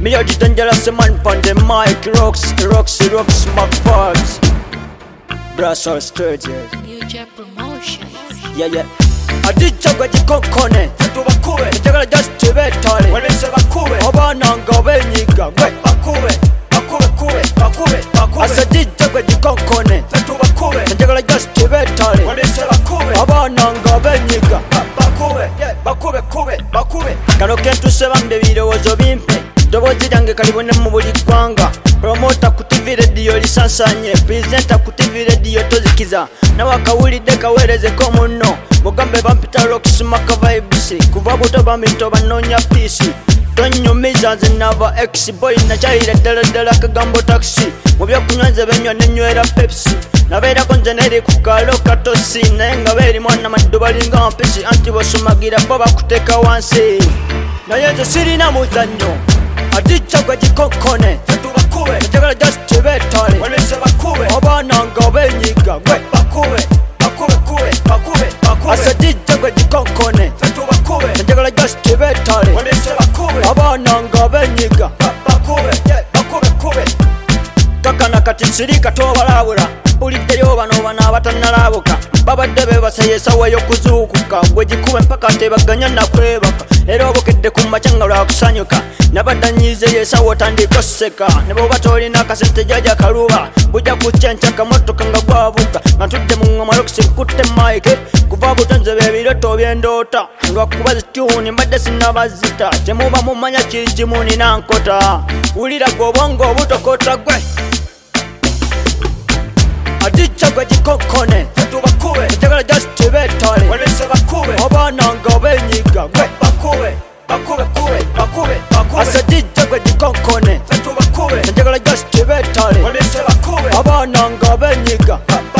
Me a the dangerous man pon the mic. Rocks, my parts. Brussels Sturges. Future Promotions. Yeah. Adichagwa jikokone fetu bakube njagala just tibetale walese bakube obananga benyiga gwe bakube asadijagwa jikokone fetu bakube njagala just tibetale walese bakube obananga benyiga bakube kano kentuseba mbe birowoozo bimpe ddoboozi lyange kalibone mu buli ggwanga promota ku TV radio lisansanye presenta ku TV radio tozikiza nawe akawulidde kaweerezeko munno mugambe bampita rocks maka vibes kuva buto bamito banoonya peace tonyumiza nze nava ex-boy nakyayira ddala kagambo taxi mu byokunywa nze benywa nenywera pepsi nabeerako nze neri ku kalo katosi naye nga beeri mwana maddu balinga mpisi anti bosumagira bo bakuteeka wansi naye nze sirina muzannyo adichagwa jikokone fetu bakube njagala just tibetale walese bakube obananga benyiga gwe bakube asadijagwa jikokone fetu bakube njagala just tibetale walese bakube obananga benyiga bakube kakana kati sirika tobalabula buliddeyo bano abatannalabuka babadde bebaseye esawa y'okuzuukuka gwe gikube mpaka tebaganya nakwebaka era obukedde ku macanga lwakusanyuka nabaddanyizeyo esawa otandika oseka ne bwoba tolina akasente jaja kaluba bujja kucyenca kamotoka nga gwavuga nga ntudde mu ngoma lokisi nkutte maike kuva butonze bebiroto byendoota lwakuba zituni mbadde sinnabazita temuba mumanya kiri kimu nina nkota wulira gwe obwongo obutokota gwe adichagwa jikokone fetu bakube njagala just tibetale walese bakube obananga benyiga gwe bakube asadijagwa jikokone fetu bakube njagala just tibetale walese bakube obananga benyiga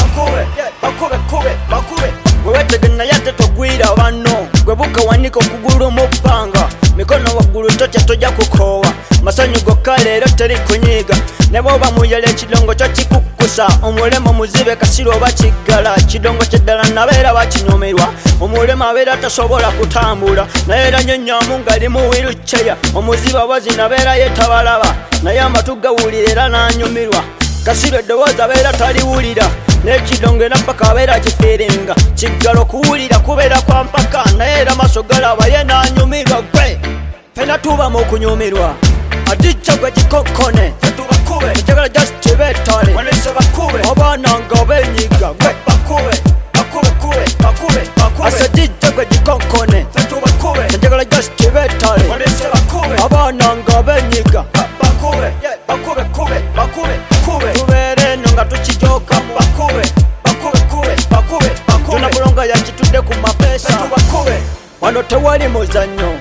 bakube gwe wetegena yate togwira bano gwe buka wanika okugulu mu bbanga mikono waggulu totya tojja kukoowa masanyu gokka leero teri kunyiga ne bwoba muyala ekidongo kyo kikukkusa omulema muzibe kasiro oba kiggala kidongo kyeddala nabeera bakinyumirwa omulema abeera tasobola kutambula naye era nyonnyamu ngali mu wiruceya omuzibe abazi nabeera yetabalaba naye amatu gawulira era n'anyumirwa kasiro eddoboozi abeera taliwulira n'ekidongo era mpaka abeera kifiiringa kiggala okuwulira kubeera kwa mpaka naye era maaso galaba ye n'anyumirwa gwe fena tuba mu kunyumirwa adichagwa jikokone fetu bakube njagala just tibetale walese bakube obananga benyiga gwe bakube asadijagwa jikokone fetu bakube njagala just tibetale walese bakube obananga benyiga bakube tubeere eno nga tukijokamu bakube tunabulonga yakitudde ku mapesa wano tewali muzannyo